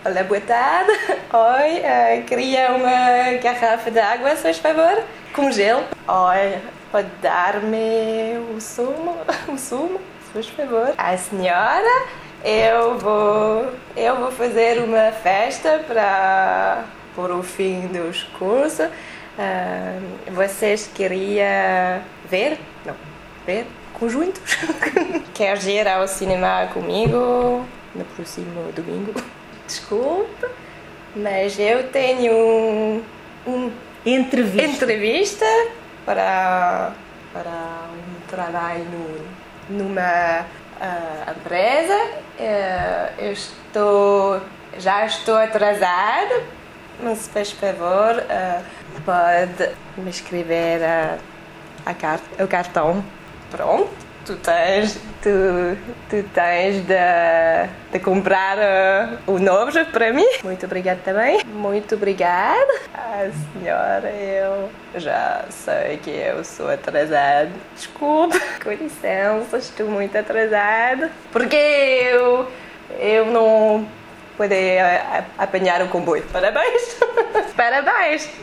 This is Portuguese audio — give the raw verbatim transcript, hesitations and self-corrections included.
Olá, boa tarde. Oi, uh, queria uma garrafa de água, se faz favor, com gelo. Oi, pode dar-me o sumo, o sumo, se faz favor. A senhora, eu vou, eu vou fazer uma festa para por o fim dos cursos. Uh, vocês queriam ver? Não, ver? Conjuntos? Quer ir ao cinema comigo no próximo domingo? Desculpe, mas eu tenho um, um entrevista. entrevista para, para um trabalho numa uh, empresa. Uh, eu estou, já estou atrasada, mas se faz favor, uh, pode me escrever uh, a car o cartão. Pronto, tu tens, tu, tu tens de, de comprar uh, o novo para mim. Muito obrigada também. Muito obrigada. Ah, senhora, eu já sei que eu sou atrasada. Desculpe, com licença, estou muito atrasada. Porque eu, eu não pude apanhar o comboio. Parabéns. Parabéns.